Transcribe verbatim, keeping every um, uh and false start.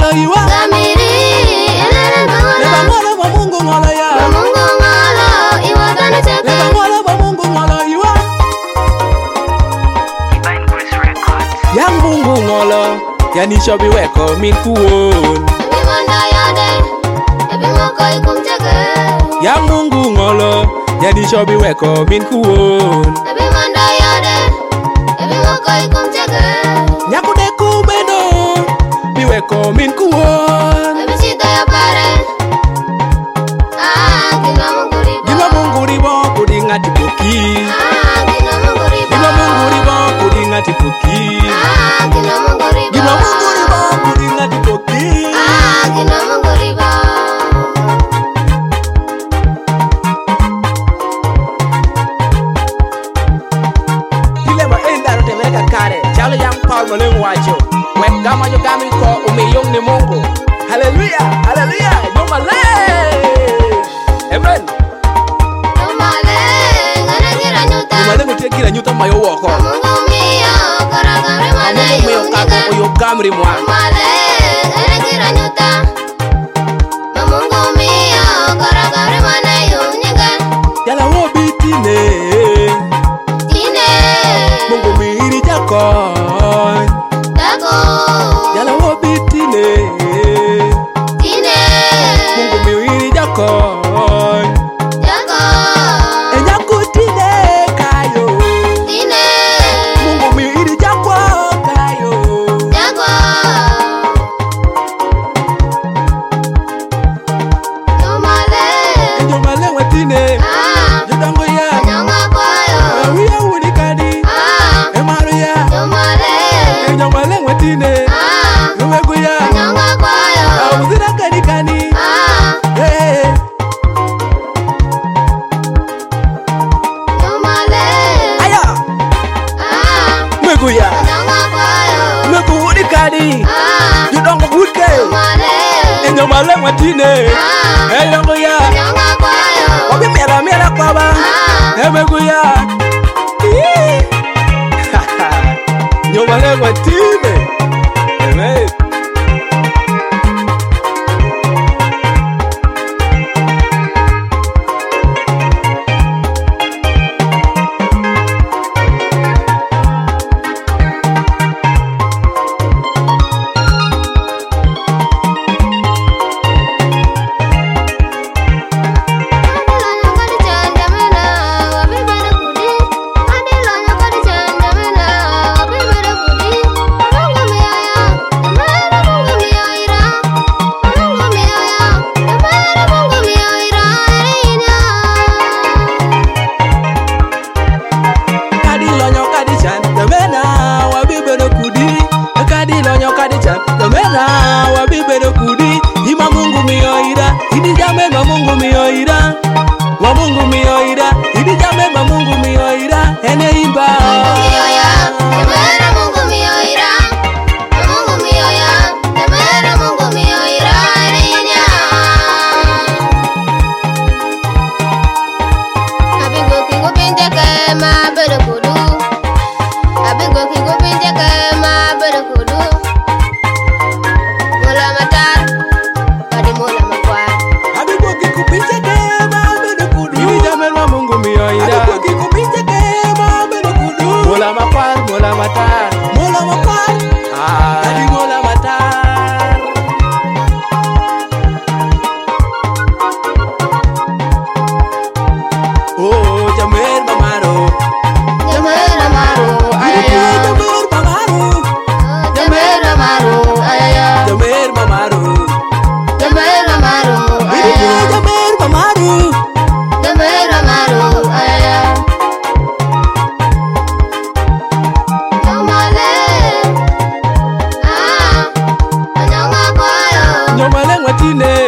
iwa Gamiri elele Leba ngolo ngolo ba Mungu ngolo ya Mungu ngolo iwa kana cheke Leba ngolo ba Mungu ngolo iwa Divine Grace Records. Yang Mungu ngolo Yani shobi weko min kuon Ebi manda yade Ebi moko ikum cheke Yang Mungu ngolo Yani shobi weko min kuon Ebi manda yade Ebi moko ikum cheke Nyaku deku beno Biweko min kuon Ebi chita ya pare Ah, kina Mungu ribo Gino Mungu ribo kudi ngati poki Ah, kina Mungu ribo Gino Mungu ribo kudi ngati poki Ah, kina Mungu ribo Gino Mungu ribo kudi ngati poki Ah, kina Mungu ribo Ile ma enda rote mereka kare Chalo yang Paul molengu wacho Wek gama yo gami ko umiyong ni Mungu Hallelujah, hallelujah, nyuma le Amen Tumale, ngana kira nyuta Nyuma le ngutie kila nyuta mayo woko Mungu miyo, karagamri mana Mungu miyo kako yunyiga uyo gamri mwa Tumale, ngana kira nyuta Mungu miyo, karagamri mana yunyiga Yala wo bitine Tine, Mungu miri jakon dago Yala wo bitine Tine, Mungu miri jakon dago Enyakutine kayo Tine, Mungu miri jakon kayo dago Tumale, Nyuma le watine ah, Jodango ya nyonga kwayo Awiya wudi kadi Ah, Emaru ya tumale, Nyuma le watine ah, Nwegu ya nyonga kwayo Awuzira kadi kani Ah, Hey tumale, Aya ah, Nwegu ya nyonga kwayo Nwegu wudi kadi Ah, Jodango wudke tumale, Nyuma le watine ah, Eyango ya nyonga kwayo Obi mera mera kwaba Ah, Emegu ya Nyuma le watine Amen Kadi lonyo kadi chan Temena wabi bedo kudi Kadi lonyo kadi chan Temena wabi bedo kudi Ima Mungu miyoira Idi jame ma Mungu miyoira Wa Mungu miyoira Idi jame ma Mungu miyoira Ene imba Abi boki kupinche ke ma bedo kudu Idi jame ma Mungu miyoira Abi boki kupinche ke ma bedo kudu Mola makwar, mola matar Mola makwar Ah, Adi mola matar Oh, jamer mamaro Jamer mamaro Jamer mamaro Jamer mamaro Idi jamer mamaro Nyoma le watine